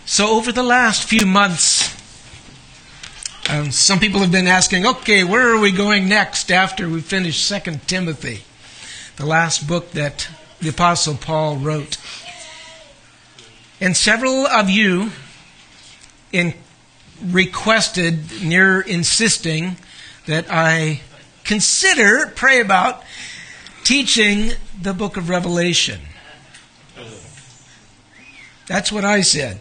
So over the last few months, some people have been asking, okay, where are we going next after we finish 2 Timothy, the last book that the Apostle Paul wrote? And several of you requested, near insisting, that I pray about teaching the book of Revelation. That's what I said.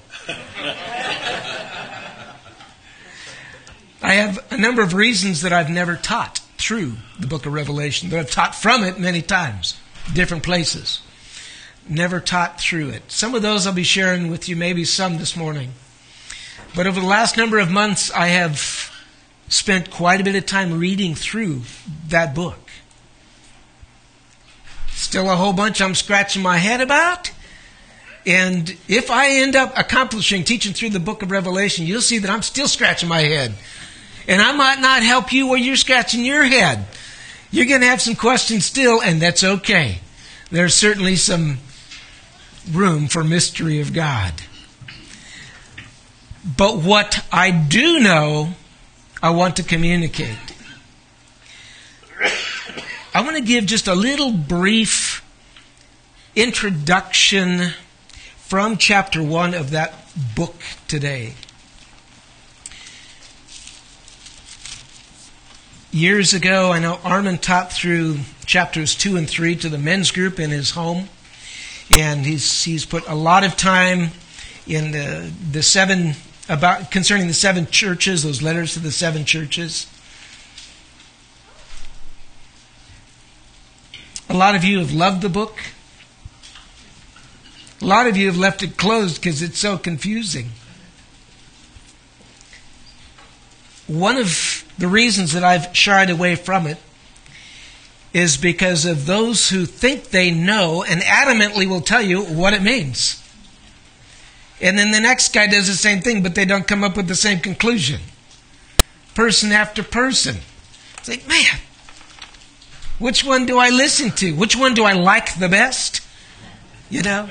I have a number of reasons that I've never taught through the book of Revelation, but I've taught from it many times, different places. Never taught through it. Some of those I'll be sharing with you, maybe some this morning. But over the last number of months, I have spent quite a bit of time reading through that book. Still a whole bunch I'm scratching my head about. And if I end up accomplishing teaching through the book of Revelation, you'll see that I'm still scratching my head. And I might not help you where you're scratching your head. You're going to have some questions still, and that's okay. There's certainly some room for mystery of God. But what I do know, I want to communicate. I want to give just a little brief introduction from chapter 1 of that book today. Years ago, I know Armin taught through chapters 2 and 3 to the men's group in his home. And he's put a lot of time in the seven, concerning the 7 churches, those letters to the 7 churches. A lot of you have loved the book. A lot of you have left it closed because it's so confusing. One of the reasons that I've shied away from it is because of those who think they know and adamantly will tell you what it means. And then the next guy does the same thing, but they don't come up with the same conclusion. Person after person. It's like, man, which one do I listen to? Which one do I like the best? You know?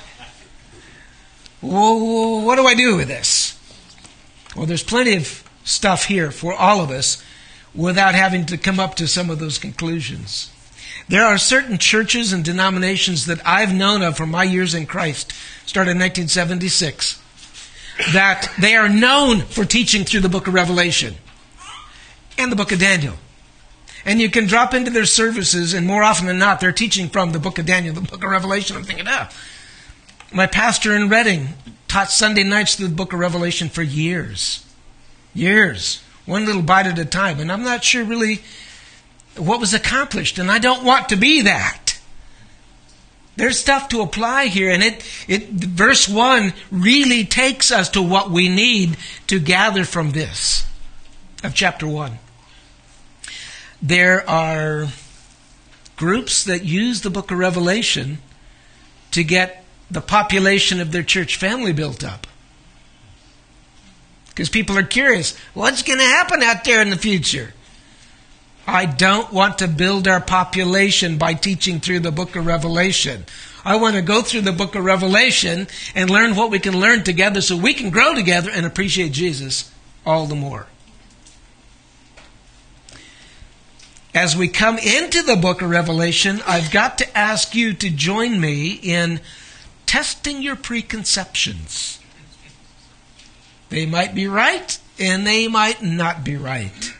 Well, what do I do with this? Well, there's plenty of stuff here for all of us without having to come up to some of those conclusions. There are certain churches and denominations that I've known of from my years in Christ, started in 1976, that they are known for teaching through the book of Revelation and the book of Daniel. And you can drop into their services, and more often than not, they're teaching from the book of Daniel, the book of Revelation. I'm thinking, my pastor in Redding taught Sunday nights through the book of Revelation for years. Years. One little bite at a time. And I'm not sure really what was accomplished. And I don't want to be that. There's stuff to apply here. And verse 1 really takes us to what we need to gather from this of chapter 1. There are groups that use the book of Revelation to get the population of their church family built up. Because people are curious, what's going to happen out there in the future? I don't want to build our population by teaching through the book of Revelation. I want to go through the book of Revelation and learn what we can learn together so we can grow together and appreciate Jesus all the more. As we come into the book of Revelation, I've got to ask you to join me in testing your preconceptions. They might be right, and they might not be right.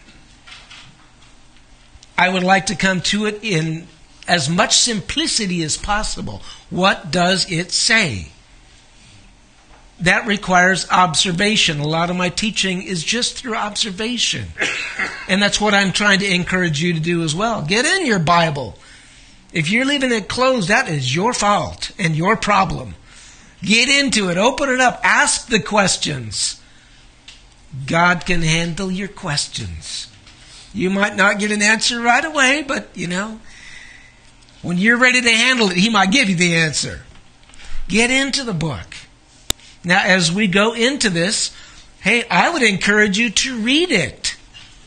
I would like to come to it in as much simplicity as possible. What does it say? That requires observation. A lot of my teaching is just through observation. And that's what I'm trying to encourage you to do as well. Get in your Bible. If you're leaving it closed, that is your fault and your problem. Get into it. Open it up. Ask the questions. God can handle your questions. You might not get an answer right away, but, when you're ready to handle it, He might give you the answer. Get into the book. Now, as we go into this, hey, I would encourage you to read it.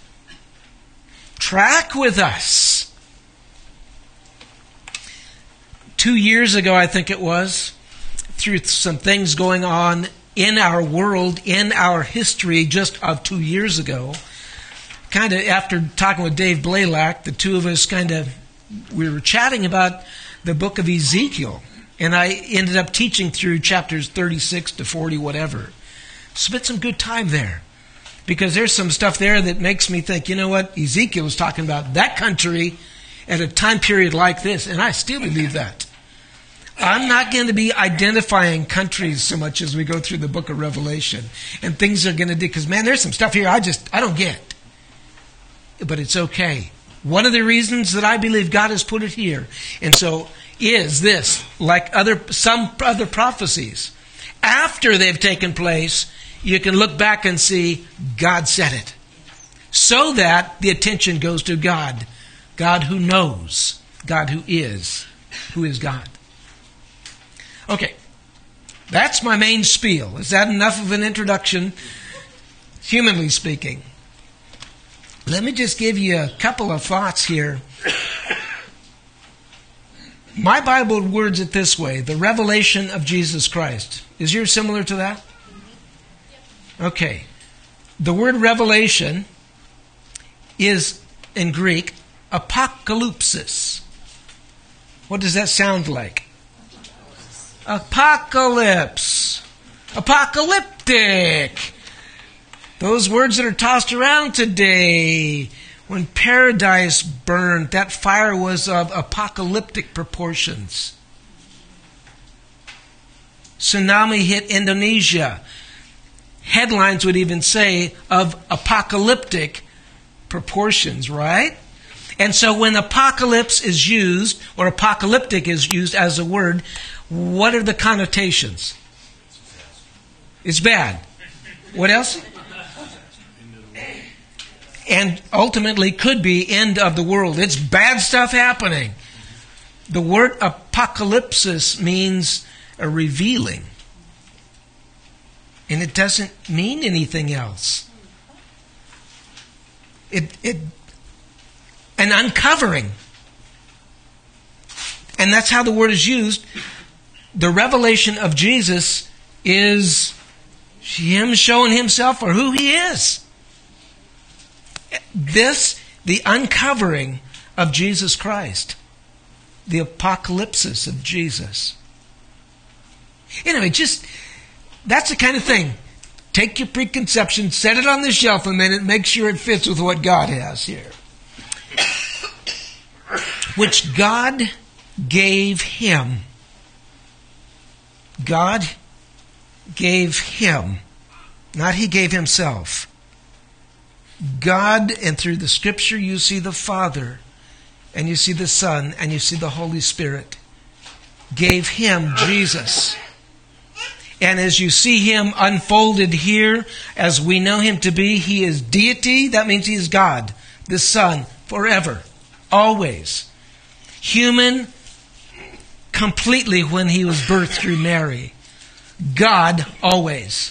Track with us. 2 years ago, I think it was, through some things going on in our world, in our history just of 2 years ago. Kind of after talking with Dave Blaylock, the two of us we were chatting about the book of Ezekiel. And I ended up teaching through chapters 36 to 40, whatever. Spent some good time there. Because there's some stuff there that makes me think, you know what? Ezekiel was talking about that country at a time period like this. And I still believe that. I'm not going to be identifying countries so much as we go through the book of Revelation. And things are going to do, because man, there's some stuff here I don't get. But it's okay. One of the reasons that I believe God has put it here, and so is this, like some other prophecies. After they've taken place, you can look back and see God said it. So that the attention goes to God. God who knows. God who is God. Okay. That's my main spiel. Is that enough of an introduction, humanly speaking? Let me just give you a couple of thoughts here. My Bible words it this way, the revelation of Jesus Christ. Is yours similar to that? Okay. The word revelation is, in Greek, apocalypsis. What does that sound like? Apocalypse. Apocalyptic. Those words that are tossed around today. When paradise burned, that fire was of apocalyptic proportions. Tsunami hit Indonesia. Headlines would even say of apocalyptic proportions, right? And so when apocalypse is used, or apocalyptic is used as a word, what are the connotations? It's bad. What else? And ultimately could be end of the world. It's bad stuff happening. The word apocalypsis means a revealing. And it doesn't mean anything else. An uncovering. And that's how the word is used. The revelation of Jesus is Him showing Himself for who He is. The uncovering of Jesus Christ. The apocalypsis of Jesus. Anyway, that's the kind of thing. Take your preconception, set it on the shelf a minute, make sure it fits with what God has here. Which God gave Him. God gave Him. Not He gave Himself. God, and through the Scripture you see the Father, and you see the Son, and you see the Holy Spirit, gave Him, Jesus. And as you see Him unfolded here, as we know Him to be, He is deity. That means He is God, the Son, forever, always. Human, completely when He was birthed through Mary. God, always.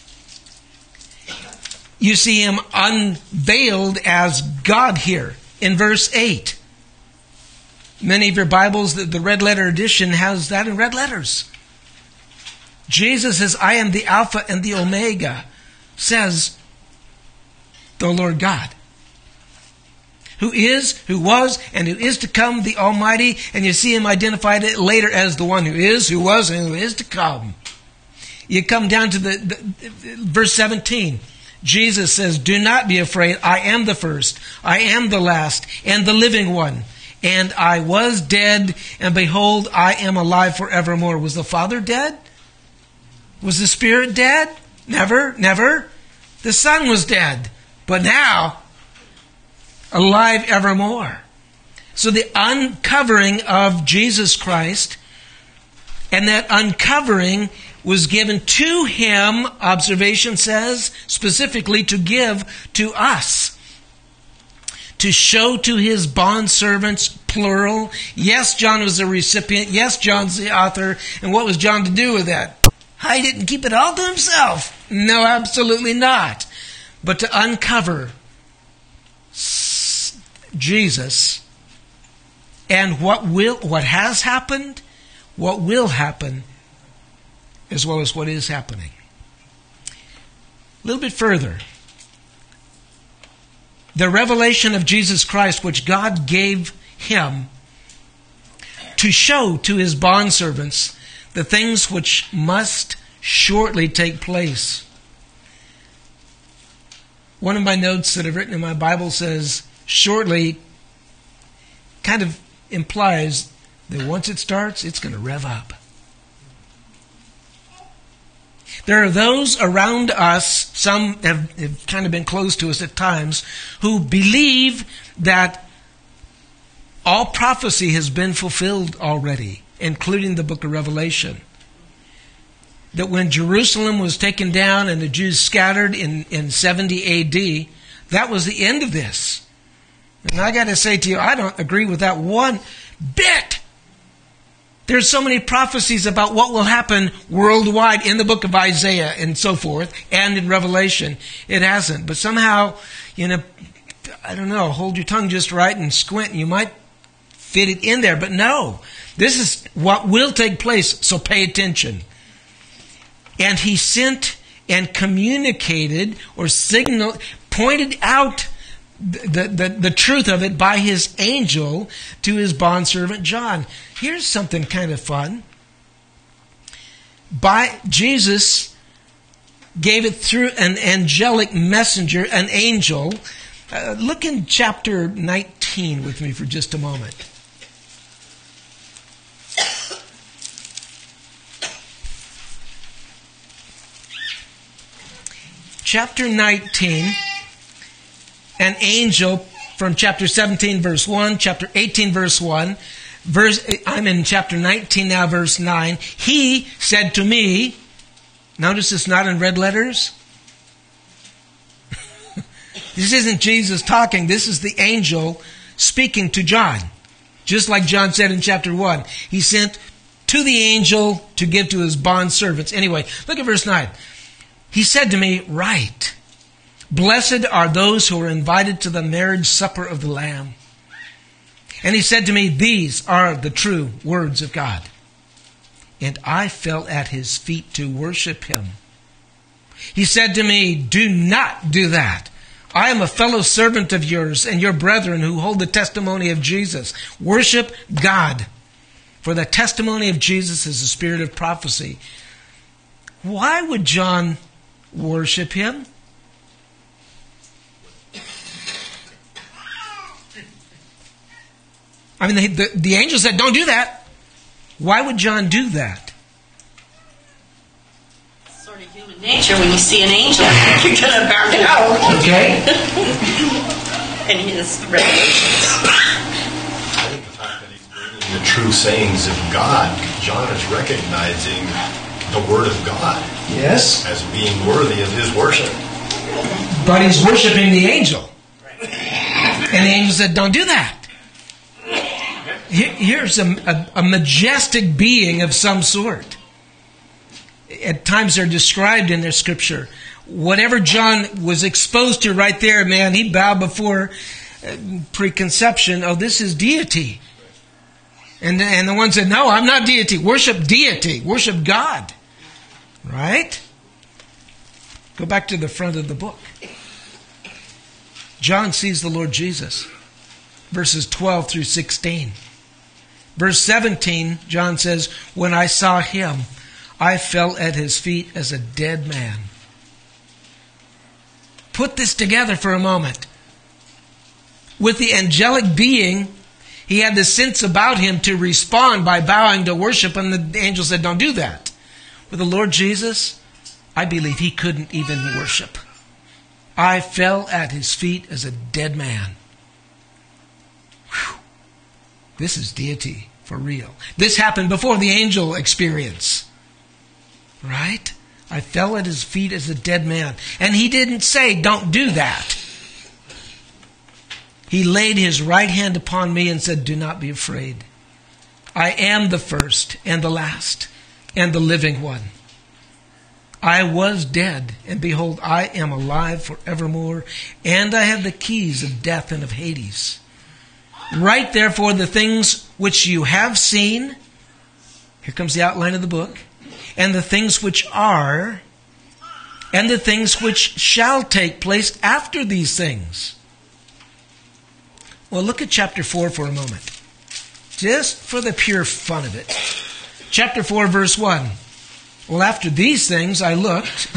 You see Him unveiled as God here in verse 8. Many of your Bibles, the red letter edition has that in red letters. Jesus says, I am the Alpha and the Omega, says the Lord God. Who is, who was, and who is to come, the Almighty. And you see Him identified later as the one who is, who was, and who is to come. You come down to the verse 17. Jesus says, do not be afraid. I am the first. I am the last and the living one. And I was dead, and behold, I am alive forevermore. Was the Father dead? Was the Spirit dead? Never, never. The Son was dead, but now alive evermore. So the uncovering of Jesus Christ, and that uncovering was given to Him, observation says, specifically to give to us. To show to His bondservants, plural. Yes, John was a recipient. Yes, John's the author. And what was John to do with that? He didn't keep it all to himself. No, absolutely not. But to uncover Jesus and what has happened, what will happen, as well as what is happening. A little bit further. The revelation of Jesus Christ, which God gave him to show to his bondservants the things which must shortly take place. One of my notes that I've written in my Bible says, shortly kind of implies that once it starts, it's going to rev up. There are those around us, some have kind of been close to us at times, who believe that all prophecy has been fulfilled already, including the book of Revelation. That when Jerusalem was taken down and the Jews scattered in 70 A.D., that was the end of this. And I got to say to you, I don't agree with that one bit. There's so many prophecies about what will happen worldwide in the book of Isaiah and so forth, and in Revelation. It hasn't. But somehow, I don't know, hold your tongue just right and squint, and you might fit it in there. But no, this is what will take place, so pay attention. And he sent and communicated or signaled, pointed out the truth of it by his angel to his bondservant John. Here's something kind of fun. Jesus gave it through an angelic messenger, an angel. Look in chapter 19 with me for just a moment. Chapter 19, an angel from chapter 17, verse 1, chapter 18, verse 1. I'm in chapter 19 now, verse 9. He said to me, notice it's not in red letters. This isn't Jesus talking. This is the angel speaking to John. Just like John said in chapter 1. He sent to the angel to give to his bondservants. Anyway, look at verse 9. He said to me, write, blessed are those who are invited to the marriage supper of the Lamb. And he said to me, these are the true words of God. And I fell at his feet to worship him. He said to me, do not do that. I am a fellow servant of yours and your brethren who hold the testimony of Jesus. Worship God. For the testimony of Jesus is the spirit of prophecy. Why would John worship him? I mean, the angel said, don't do that. Why would John do that? Sort of human nature. When you see an angel, you're going to bow down. Okay. And his revelations. I think the fact that he's bringing the true sayings of God, John is recognizing the Word of God. Yes. As being worthy of his worship. But he's worshiping the angel. And the angel said, don't do that. Here's a majestic being of some sort. At times they're described in their scripture. Whatever John was exposed to right there, man, he bowed before preconception. Oh, this is deity. And the one said, no, I'm not deity. Worship deity. Worship God. Right? Go back to the front of the book. John sees the Lord Jesus. Verses 12 through 16. Verse 17, John says, when I saw him, I fell at his feet as a dead man. Put this together for a moment. With the angelic being, he had the sense about him to respond by bowing to worship, and the angel said, don't do that. With the Lord Jesus, I believe he couldn't even worship. I fell at his feet as a dead man. Whew. This is deity for real. This happened before the angel experience. Right? I fell at his feet as a dead man. And he didn't say, don't do that. He laid his right hand upon me and said, do not be afraid. I am the first and the last and the living one. I was dead, and behold, I am alive forevermore, and I have the keys of death and of Hades. Write therefore the things which you have seen. Here comes the outline of the book. And the things which are, and the things which shall take place after these things. Well, look at chapter 4 for a moment. Just for the pure fun of it. Chapter 4, verse 1. Well, after these things I looked,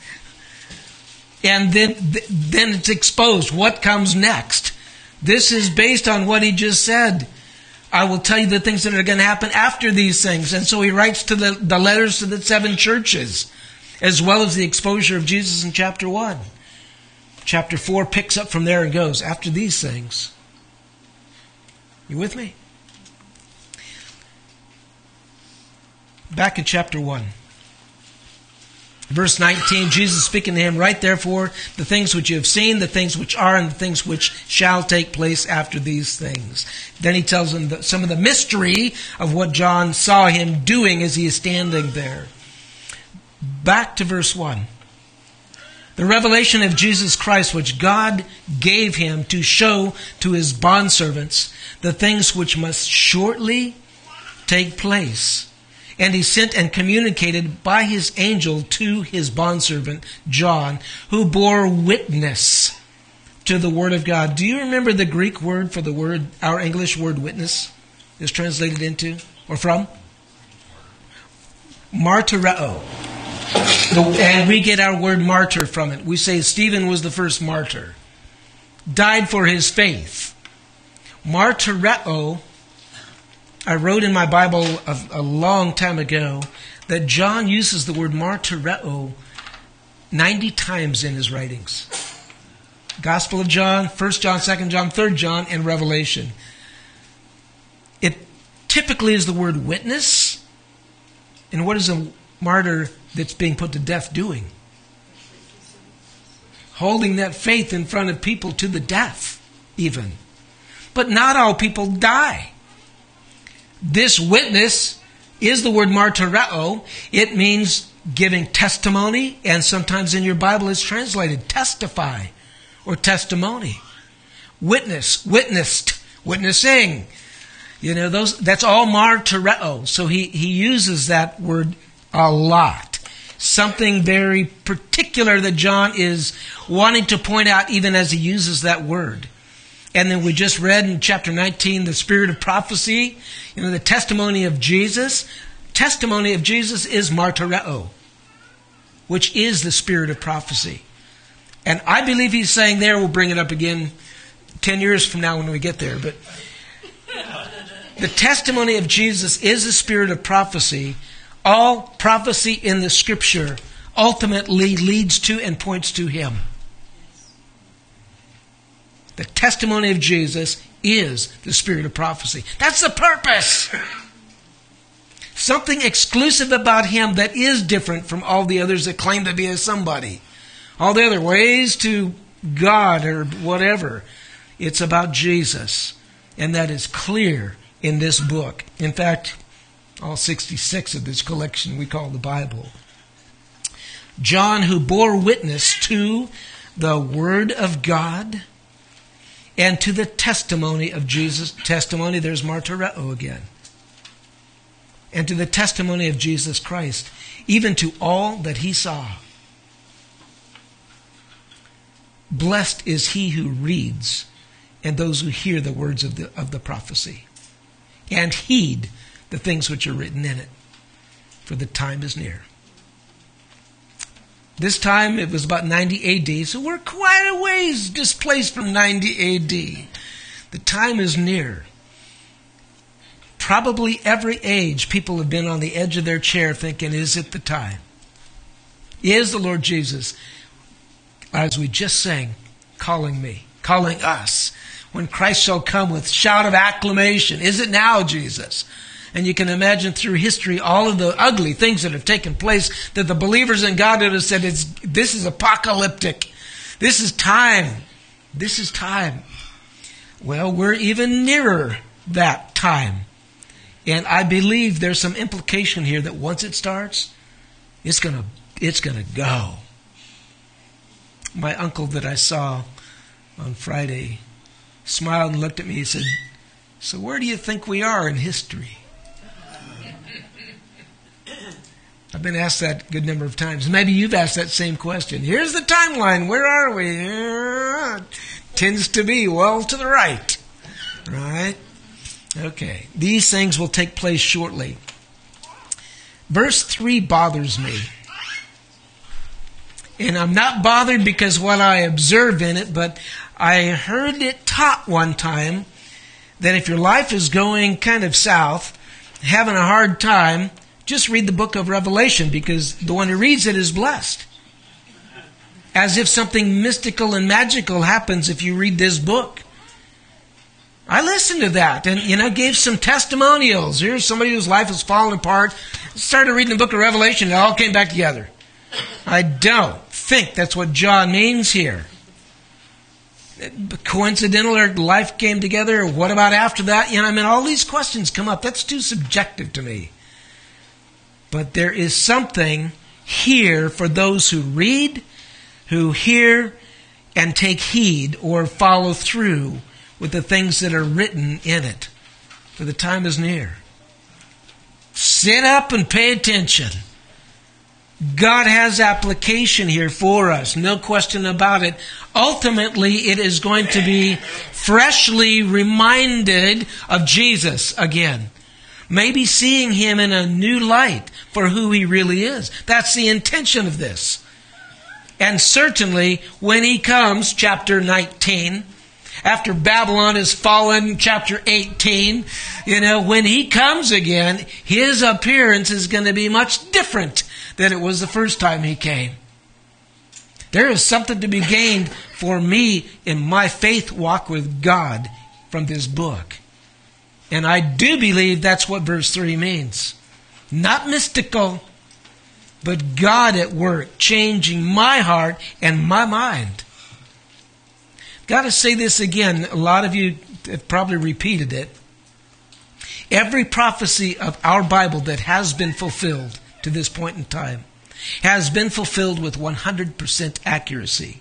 and then it's exposed. What comes next? This is based on what he just said. I will tell you the things that are going to happen after these things. And so he writes to the letters to the 7 churches, as well as the exposure of Jesus in chapter 1. Chapter 4 picks up from there and goes, after these things. You with me? Back in chapter 1. Verse 19, Jesus speaking to him, write therefore the things which you have seen, the things which are, and the things which shall take place after these things. Then he tells him some of the mystery of what John saw him doing as he is standing there. Back to verse 1. The revelation of Jesus Christ, which God gave him to show to his bondservants the things which must shortly take place. And he sent and communicated by his angel to his bondservant John, who bore witness to the word of God. Do you remember the Greek word for the word, our English word witness is translated into, or from? Martyreo. And we get our word martyr from it. We say Stephen was the first martyr. Died for his faith. Martyreo, I wrote in my Bible a long time ago that John uses the word martyreo 90 times in his writings. Gospel of John, 1 John, 2 John, 3 John, and Revelation. It typically is the word witness. And what is a martyr that's being put to death doing? Holding that faith in front of people to the death, even. But not all people die. This witness is the word martyreo. It means giving testimony, and sometimes in your Bible it's translated testify or testimony. Witness, witnessed, witnessing. You know, that's all martyreo. So he uses that word a lot. Something very particular that John is wanting to point out even as he uses that word. And then we just read in chapter 19, the spirit of prophecy, you know, the testimony of Jesus. Testimony of Jesus is martyreo, which is the spirit of prophecy. And I believe he's saying there, we'll bring it up again 10 years from now when we get there, but the testimony of Jesus is the spirit of prophecy. All prophecy in the Scripture ultimately leads to and points to him. The testimony of Jesus is the spirit of prophecy. That's the purpose. Something exclusive about him that is different from all the others that claim to be a somebody. All the other ways to God or whatever. It's about Jesus. And that is clear in this book. In fact, all 66 of this collection we call the Bible. John, who bore witness to the Word of God and to the testimony of Jesus. Testimony, there's martyreo again. And to the testimony of Jesus Christ, even to all that he saw. Blessed is he who reads and those who hear the words of the prophecy and heed the things which are written in it, for the time is near. This time it was about 90 AD, so we're quite a ways displaced from 90 AD. The time is near. Probably every age people have been on the edge of their chair thinking, is it the time? Is the Lord Jesus, as we just sang, calling me, calling us? When Christ shall come with shout of acclamation, is it now, Jesus? And you can imagine through history all of the ugly things that have taken place that the believers in God would have said, this is apocalyptic. This is time. This is time. Well, we're even nearer that time. And I believe there's some implication here that once it starts, it's gonna go. My uncle that I saw on Friday smiled and looked at me and said, so where do you think we are in history? I've been asked that a good number of times. Maybe you've asked that same question. Here's the timeline. Where are we? Tends to be well to the right. Right? Okay. These things will take place shortly. Verse 3 bothers me. And I'm not bothered because what I observe in it, but I heard it taught one time that if your life is going kind of south, having a hard time, just read the book of Revelation, because the one who reads it is blessed. As if something mystical and magical happens if you read this book. I listened to that and, gave some testimonials. Here's somebody whose life has fallen apart. Started reading the book of Revelation and it all came back together. I don't think that's what John means here. Coincidental, or life came together, or what about after that? All these questions come up. That's too subjective to me. But there is something here for those who read, who hear, and take heed or follow through with the things that are written in it. For the time is near. Sit up and pay attention. God has application here for us, no question about it. Ultimately, it is going to be freshly reminded of Jesus again. Maybe seeing Him in a new light for who He really is. That's the intention of this. And certainly, when He comes, chapter 19, after Babylon has fallen, chapter 18, when He comes again, His appearance is going to be much different than it was the first time He came. There is something to be gained for me in my faith walk with God from this book. And I do believe that's what verse 3 means. Not mystical, but God at work, changing my heart and my mind. Got to say this again. A lot of you have probably repeated it. Every prophecy of our Bible that has been fulfilled to this point in time has been fulfilled with 100% accuracy.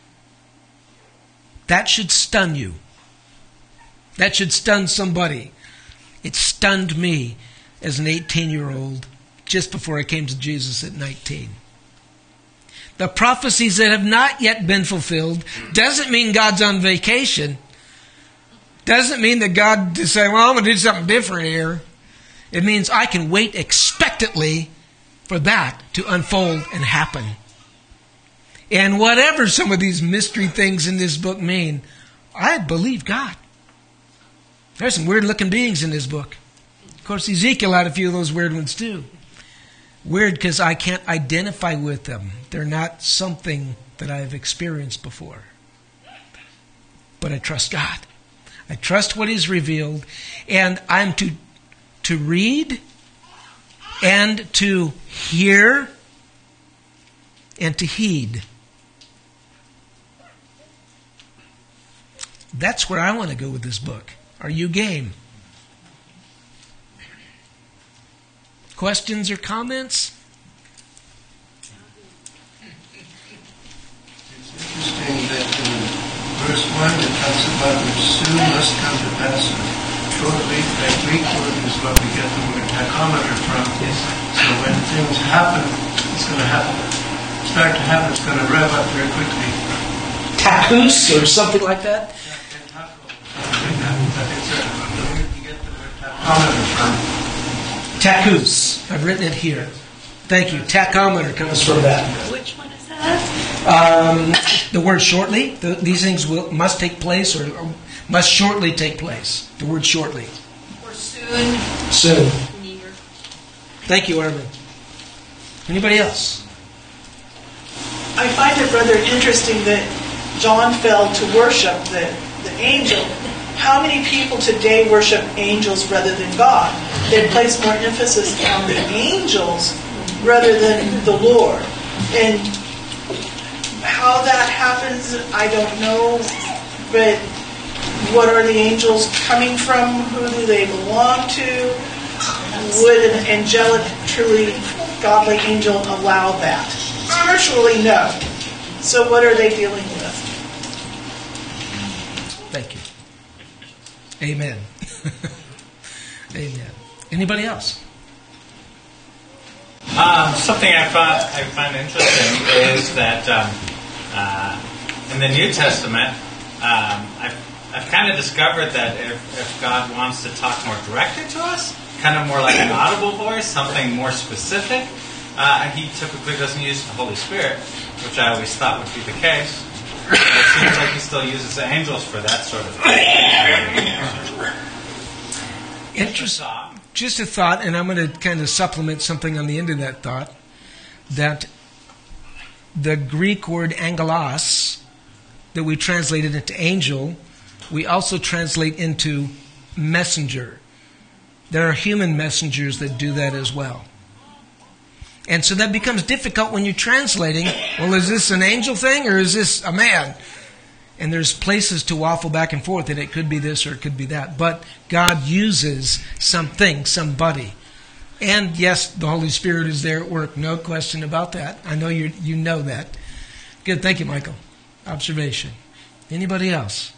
That should stun you. That should stun somebody. It stunned me as an 18-year-old just before I came to Jesus at 19. The prophecies that have not yet been fulfilled doesn't mean God's on vacation. Doesn't mean that God is saying, well, I'm going to do something different here. It means I can wait expectantly for that to unfold and happen. And whatever some of these mystery things in this book mean, I believe God. There's some weird looking beings in this book. Of course, Ezekiel had a few of those weird ones too. Weird because I can't identify with them. They're not something that I've experienced before. But I trust God. I trust what He's revealed. And I'm to read and to hear and to heed. That's where I want to go with this book. Are you game? Questions or comments? It's interesting that in verse 1 it talks about which soon must come to pass. Shortly, that Greek word is what we get the word tachometer from. So when things happen, it's going to happen. Start to happen, it's going to rev up very quickly. Tachus or something like that? Tachus. I've written it here. Thank you. Tachometer comes from that. Which one is that? The word shortly. These things must take place or must shortly take place. The word shortly. Or soon. Soon. Near. Thank you, Armin. Anybody else? I find it rather interesting that John fell to worship the angel. How many people today worship angels rather than God? They place more emphasis on the angels rather than the Lord. And how that happens, I don't know. But what are the angels coming from? Who do they belong to? Would an angelic, truly godly angel allow that? Spiritually, no. So what are they dealing with? Thank you. Amen. Amen. Anybody else? Something I find interesting is that in the New Testament, I've kind of discovered that if God wants to talk more directly to us, kind of more like an audible voice, something more specific, He typically doesn't use the Holy Spirit, which I always thought would be the case. But it seems like He still uses the angels for that sort of thing. Interesting. Just a thought, and I'm going to kind of supplement something on the end of that thought, that the Greek word angelos that we translated into angel, we also translate into messenger. There are human messengers that do that as well. And so that becomes difficult when you're translating. Well, is this an angel thing or is this a man? And there's places to waffle back and forth, and it could be this or it could be that. But God uses something, somebody. And yes, the Holy Spirit is there at work. No question about that. I know you know that. Good. Thank you, Michael. Observation. Anybody else?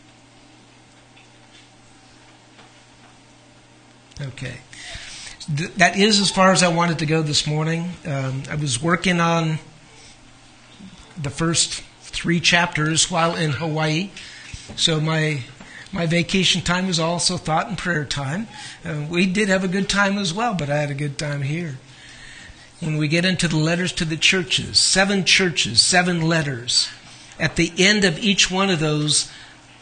Okay. That is as far as I wanted to go this morning. I was working on the first 3 chapters while in Hawaii. So my vacation time was also thought and prayer time. We did have a good time as well, but I had a good time here. When we get into the letters to the churches, 7 churches, 7 letters. At the end of each one of those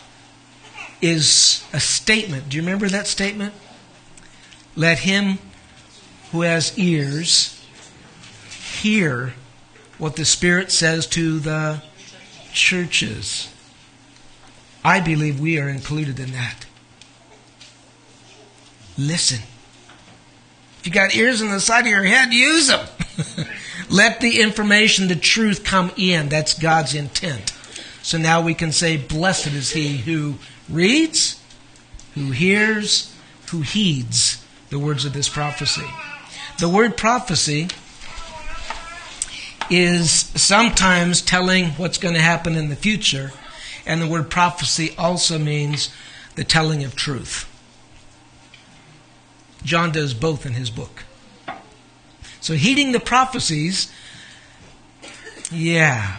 is a statement. Do you remember that statement? Let him who has ears hear what the Spirit says to the churches. I believe we are included in that. Listen. If you got ears on the side of your head, use them. Let the information, the truth come in. That's God's intent. So now we can say, blessed is he who reads, who hears, who heeds the words of this prophecy. The word prophecy is sometimes telling what's going to happen in the future, and the word prophecy also means the telling of truth. John does both in his book. So heeding the prophecies, yeah.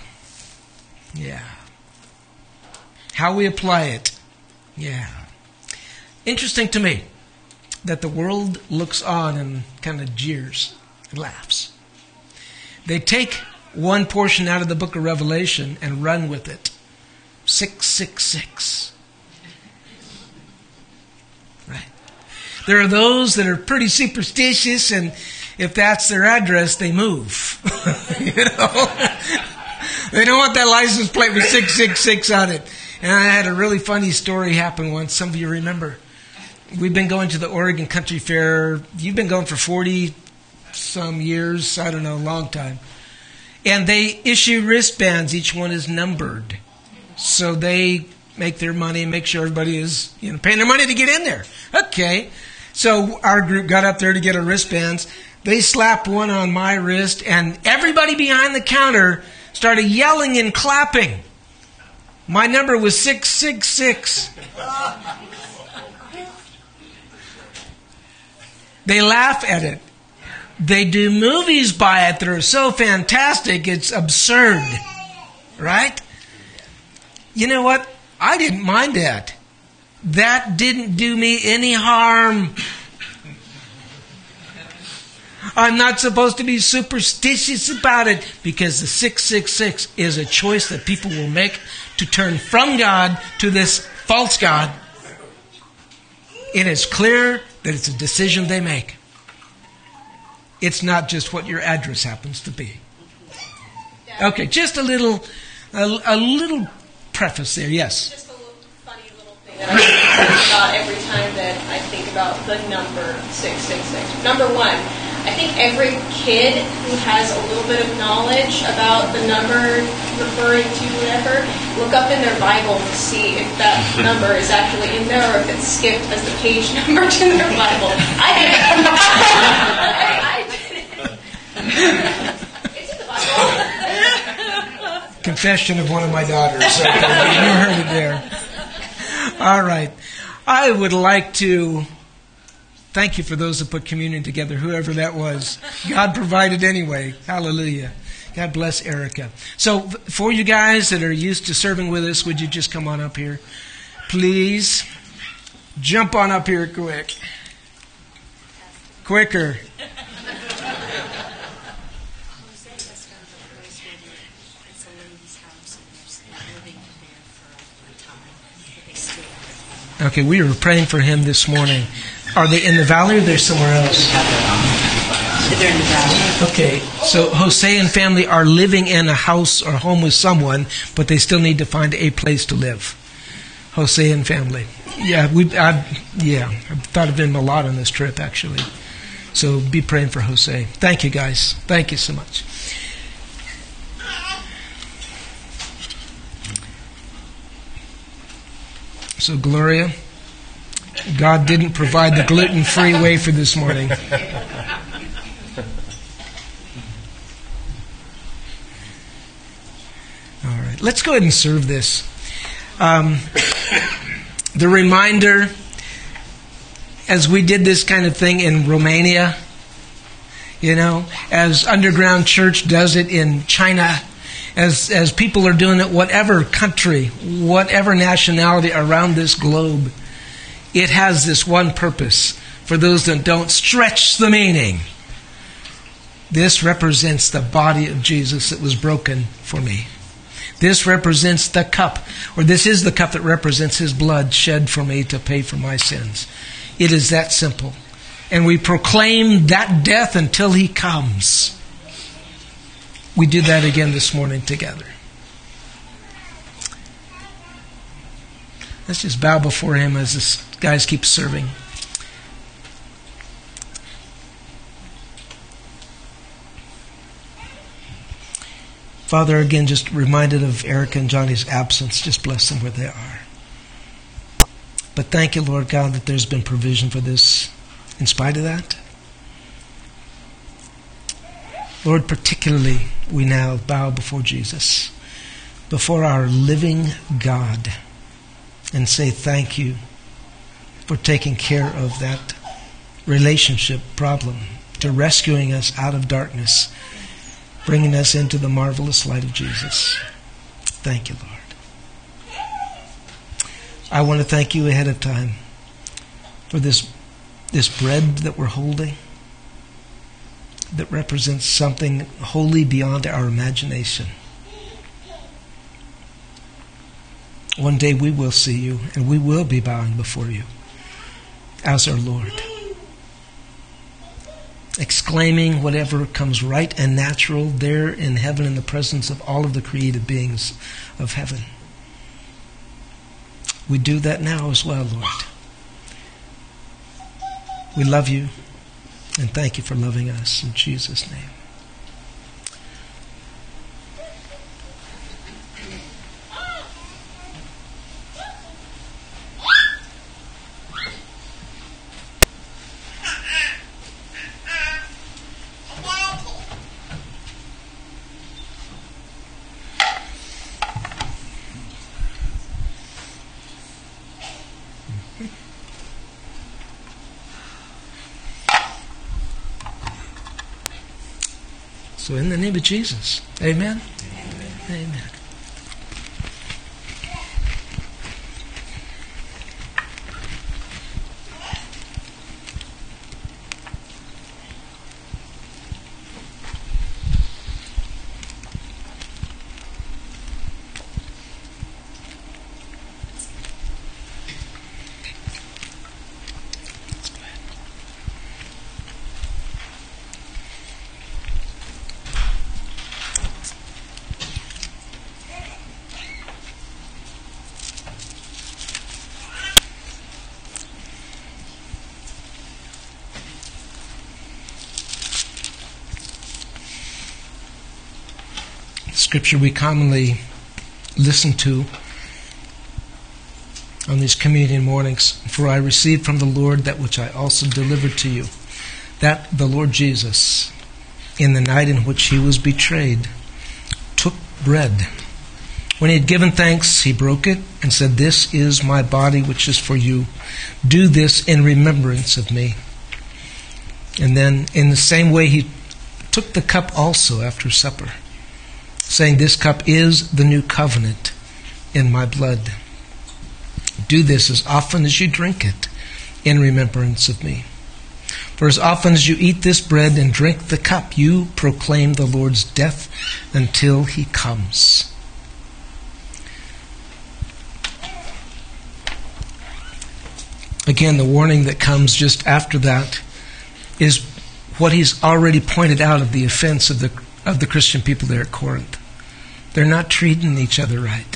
How we apply it, yeah. Interesting to me that the world looks on and kind of jeers and laughs. They take one portion out of the book of Revelation and run with it. 666. Right. There are those that are pretty superstitious, and if that's their address, they move. You know? They don't want that license plate with 666 on it. And I had a really funny story happen once. Some of you remember. We've been going to the Oregon Country Fair. You've been going for 40-some years. I don't know, a long time. And they issue wristbands. Each one is numbered. So they make their money and make sure everybody is paying their money to get in there. Okay. So our group got up there to get our wristbands. They slapped one on my wrist, and everybody behind the counter started yelling and clapping. My number was 666. They laugh at it. They do movies by it that are so fantastic, it's absurd. Right? You know what? I didn't mind that. That didn't do me any harm. I'm not supposed to be superstitious about it because the 666 is a choice that people will make to turn from God to this false God. It is clear that it's a decision they make. It's not just what your address happens to be. Okay, just a little preface there. Yes. Just a funny little thing that I think about every time that I think about the number 666. Number 1, I think every kid who has a little bit of knowledge about the number referring to whatever, look up in their Bible to see if that number is actually in there or if it's skipped as the page number to their Bible. I did it. It's in the Bible. Confession of one of my daughters. So you heard it there. All right. I would like to Thank you for those that put communion together, whoever that was. God provided anyway. Hallelujah. God bless Erica. So for you guys that are used to serving with us, would you just come on up here? Please jump on up here quick. Quicker. Okay, we were praying for him this morning. Are they in the valley or they're somewhere else? They're in the valley. Okay, so Jose and family are living in a house or home with someone, but they still need to find a place to live. Jose and family. Yeah, I've thought of him a lot on this trip, actually. So be praying for Jose. Thank you, guys. Thank you so much. So, Gloria, God didn't provide the gluten-free wafer this morning. All right, let's go ahead and serve this. The reminder, as we did this kind of thing in Romania, as Underground Church does it in China, as people are doing it, whatever country, whatever nationality around this globe, it has this one purpose. For those that don't, stretch the meaning. This represents the body of Jesus that was broken for me. This represents the cup, or this is the cup that represents His blood shed for me to pay for my sins. It is that simple. And we proclaim that death until He comes. We did that again this morning together. Let's just bow before Him as this guys keep serving. Father, again, just reminded of Erica and Johnny's absence. Just bless them where they are. But thank you, Lord God, that there's been provision for this in spite of that. Lord, particularly we now bow before Jesus, before our living God, and say thank you for taking care of that relationship problem, to rescuing us out of darkness, bringing us into the marvelous light of Jesus. Thank you, Lord. I want to thank you ahead of time for this bread that we're holding, that represents something wholly beyond our imagination. One day we will see you, and we will be bowing before you as our Lord, exclaiming whatever comes right and natural there in heaven in the presence of all of the created beings of heaven. We do that now as well, Lord. We love you. And thank you for loving us in Jesus' name. So in the name of Jesus, amen? Amen. Scripture we commonly listen to on these communion mornings. For I received from the Lord that which I also delivered to you, that the Lord Jesus, in the night in which He was betrayed, took bread. When He had given thanks, He broke it and said, "This is my body which is for you. Do this in remembrance of me." And then in the same way he took the cup also after supper, saying, "This cup is the new covenant in my blood. Do this as often as you drink it in remembrance of me. For as often as you eat this bread and drink the cup, you proclaim the Lord's death until he comes." Again, the warning that comes just after that is what he's already pointed out of the offense of the Christian people there at Corinth. They're not treating each other right.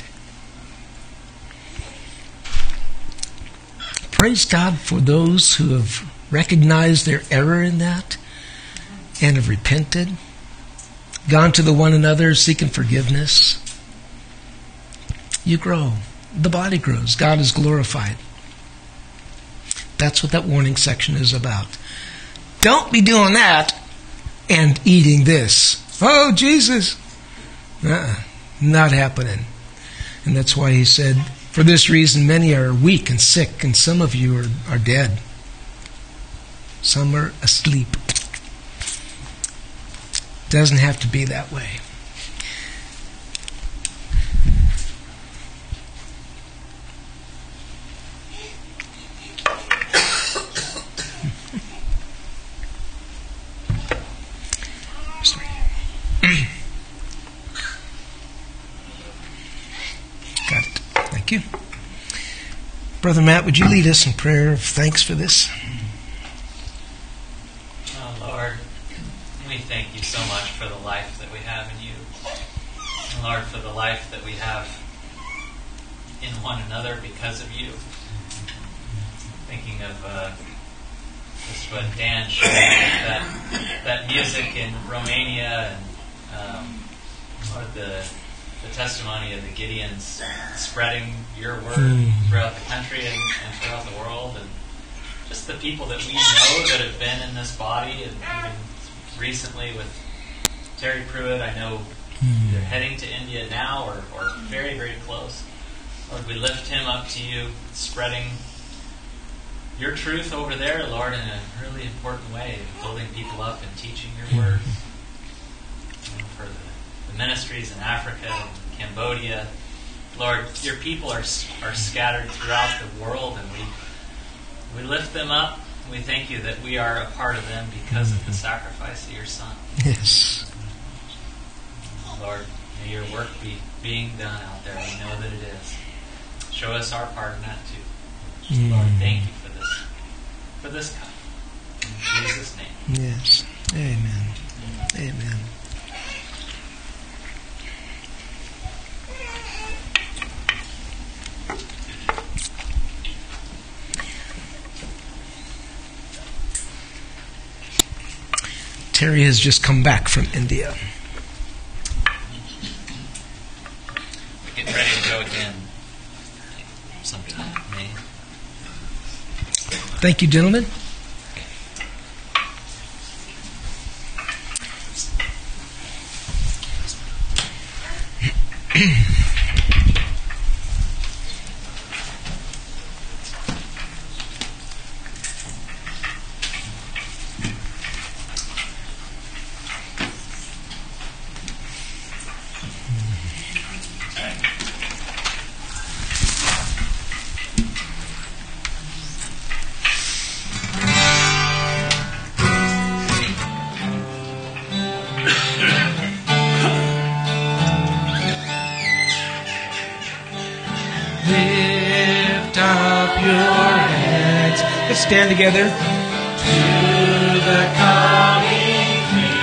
Praise God for those who have recognized their error in that and have repented, gone to the one another seeking forgiveness. You grow. The body grows. God is glorified. That's what that warning section is about. Don't be doing that and eating this. Oh, Jesus. Not happening. And that's why he said, "For this reason many are weak and sick, and some of you are dead. Some are asleep." Doesn't have to be that way. Got it. Thank you. Brother Matt, would you lead us in prayer of thanks for this? Oh, Lord, we thank you so much for the life that we have in you. And Lord, for the life that we have in one another because of you. Thinking of just what Dan shared, that music in Romania, and Lord, the testimony of the Gideons spreading your word throughout the country and throughout the world, and just the people that we know that have been in this body, and even recently with Terry Pruitt, I know they're heading to India now or very, very close. Lord, we lift him up to you, spreading your truth over there, Lord, in a really important way, building people up and teaching your word. For the ministries in Africa and Cambodia, Lord, your people are scattered throughout the world, and we lift them up. We thank you that we are a part of them because of the sacrifice of your Son. Yes. Lord, may your work be being done out there. We know that it is. Show us our part in that too. Lord, thank you for this cup. In Jesus' name. Yes. Amen. Amen. Terry has just come back from India. We're getting ready to go again sometime in May. Thank you, gentlemen. Lift up your heads. Let's stand together. To the coming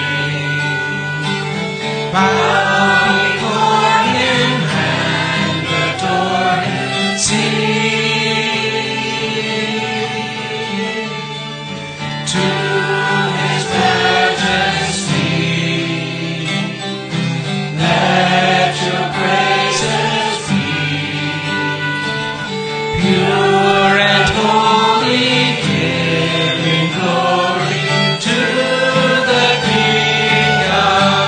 King. Bow before him and adore him. Sing to his majesty. Let your praises pure and holy, giving glory to the King of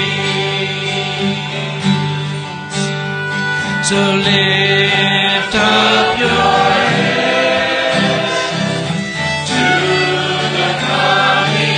Kings. So lift up your heads to the coming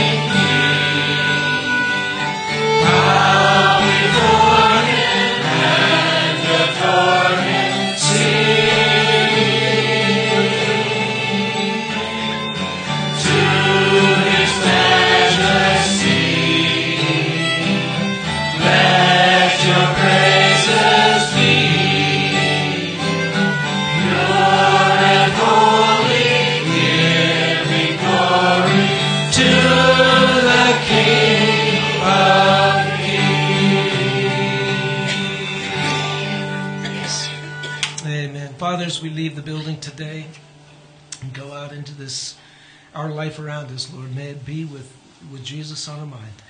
Father, as we leave the building today and go out into this, our life around us, Lord, may it be with Jesus on our mind.